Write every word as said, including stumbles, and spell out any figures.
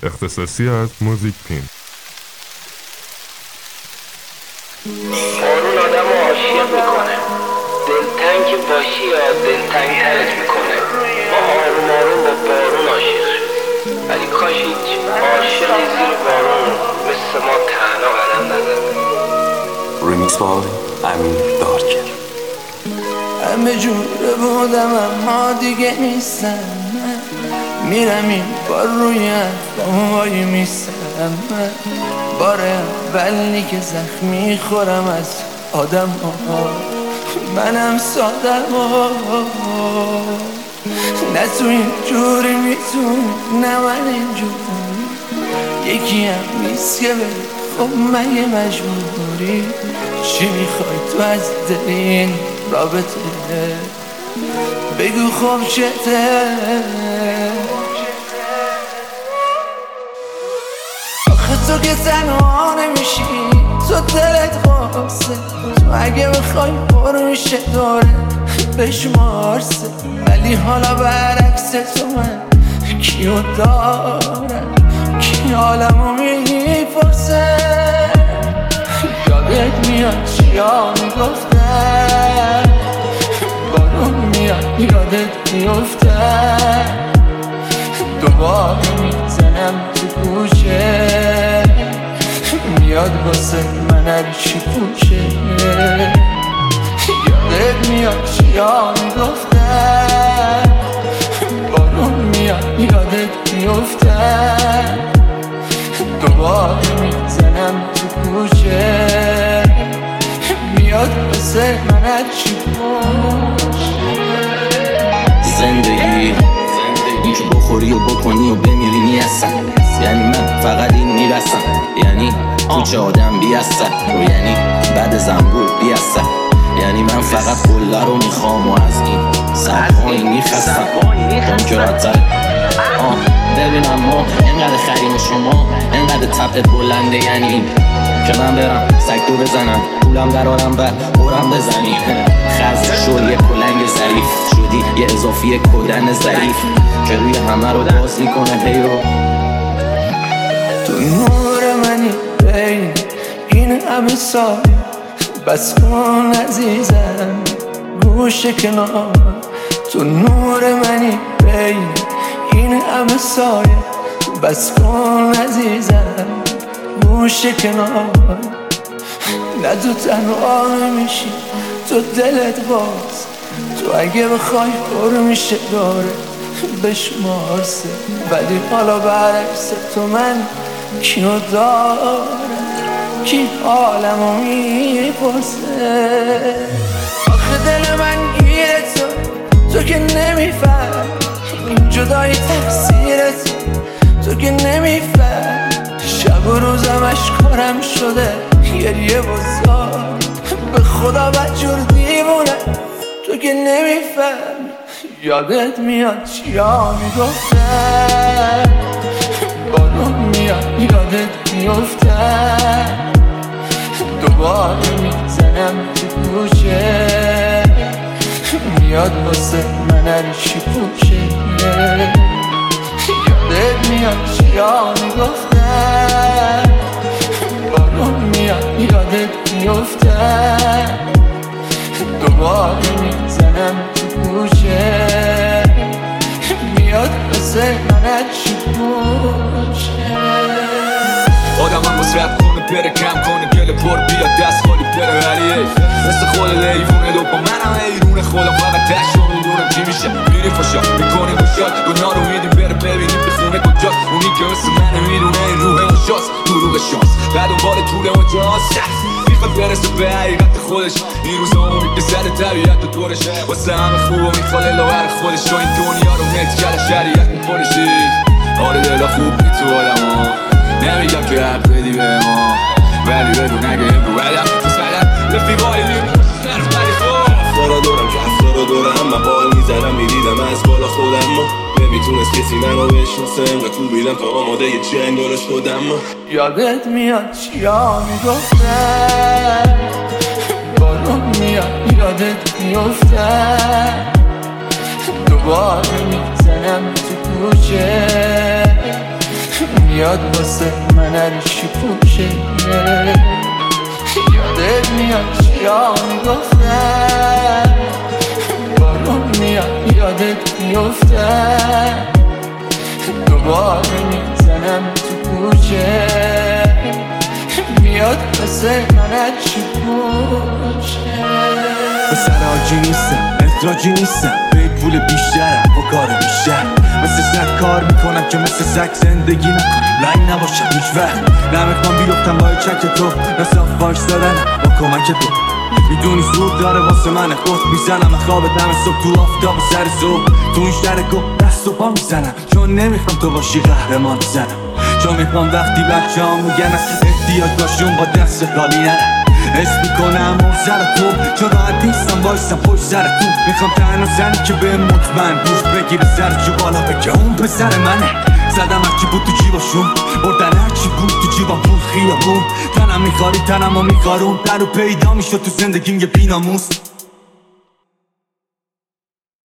اختصاصی از موزیک پین. بارون آدم رو عاشق میکنه، دلتنگ که باشی یا دلتنگ ترت میکنه. ما آروم آروم با بارون عاشق شدیم، ولی کاش هیچ عاشقی زیر بارون مثل ما تنها قدم نزده. ریمیکس بای امین دارکر. همه جوره بودم اما دیگه نیستم، میرم این بار روی حرفام وای میستم. بار اولی که زخم میخورم از آدم ها، منم سادم ها. نه تو این جوری میتونی، نه من این جوری. یکی هم نیست که بری، خب مگه مجبوری؟ چی میخوای تو از دل این رابطه؟ بگو خب چته؟ آخه تو که تنها نمیشی، تو دلت قاسه. تو اگه بخوای برو میشه داره بشمارسه، ولی حالا برعکس تو من کیو دارم، کی حالمو میپرسه. یادت میاد چیا میگفتم، بارون میاد یادت میفتم. دوباره میزنم تو کوچه، میاد واسه من هرچی پوچه. یادت میاد چیا میگفتم، بارون میاد یادت میفتم. دوباره میزنم تو کوچه، میاد واسه من هرچی پوچه. زندگی این که بخوری و بکنی و بمیری نیستن، یعنی من فقط این میرسم، یعنی کوچه آدم بیستن، و یعنی بعد زنبور بیستن، یعنی من فقط قله رو میخوام و از این سرپایی میخستم. اون که راحت‌تره آه ببینم ما اینقدر خریم شما اینقدر طبعت بلنده، یعنی این که من برم سکتو بزنم پولم درارم بعد برم بزنی. خز شد یه کلنگ ظریف، شدی یه اضافی کدن ظریف که روی همه رو باز میکنه پیرو. تو نور منی بین این همه سایه، بس کن عزیزم گوش کنار. تو نور منی بین این همه سایه، بس کن عزیزم گوش کنار. نه تو تنها نمیشی، تو دلت باز. تو اگه بخوای برو میشه داره بشمارسه، ولی حالا برعکس تو من کیو دارم، کی حالمو میپرسه. آخه دل من گیره تو، تو که نمیفهم این جدایی تقصیرت، تو که نمیفهم شب و روزم اشکارم شده گریه بزار. به خدا بدجور دیوونه، تو که نمیفهم. یادت میاد چیا میگفتم، بارون میاد یادت میفتم. دوباره میزنم تو کوچه، میاد واسه من هرچی پوچه. یادت میاد چیا میگفتم، بارون میاد یادت میفتم. دوباره میزنم تو کوچه، میاد واسه من هرچی پوچه. آدم هم باز رب کنه بره کم کنه گل پر بیاد دست خالی بره، ولی مثل خود لیوونه دو پا منم ایرونه خودم فقط تشت رو میدونم چی میشه. میری فاشا میکنی باشاد گناه رو میدیم بره ببینیم به خونه کجاست. اونی که مثل منه میدونه این روح مشاست دروغ شانس بعد دنبال طول مجاست، میخواد برسه به حقیقت خودش. این روزا اونی که زده طبیعت و دورش واسه همه خوب و میخواله لاغر خودش. و این دنیا رو نت کرده شریعت میکنشی. آره دلا خوب بی تو آدم ها، نمیگم که حق بدی به ما، ولی بدون اگه این رو علم بس بدم رفیقای لیم نرف بری خوب. افرا دارم که افرا دارم، من بال میزنم میدیدم از بالا خودم. نمیتونست کسی منو بشناسه، انقدر خوبیدم تا آماده یه جنگل شدم. یادت میاد چیا میگفتم، بارون میاد یادت میفتم. دوباره میزنم تو کوچه، میاد واسه من هرچی پوشه. یادت میاد چیا میگفتن، بارون میاد یادت میفتن، دوباره میزنم تو کوچه. میاد واسه من هرچی پوشه. پسر آجی نیستم، احتراجی نیستم، به پول بیشترم با کار بیشتر. مثل سگ کار میکنم که مثل سگ زندگی نکنم، رنگ نباشم هیچ وقت. نمیخوام بیرفتم با چک تو، نصاف واش دادنم با کمک تو. میدونی زود داره واسه من خود میزنم، خواب دم صبح تو آفتاب سر صبح. تو این شهر گفت دست و پا میزنم، چون نمیخوام تو باشی قهرمان میزنم. چون میخوام وقتی بچه ها میگن از احتیاج باشون با دست خالی نرم. حس میکنم سر تو، چون راحت نیستم بایستم پشت سر تو. میخوام تنها زنی که به مطمئن روش بگیره سر جو بالا بگه اون پسر منه. زدم هرچی بود تو جیباشون، بردن هرچی بود تو جیبم پول خیابون. تنم میخواری تنم و میخارون، در رو پیدا میشد تو زندگیم یه بیناموس.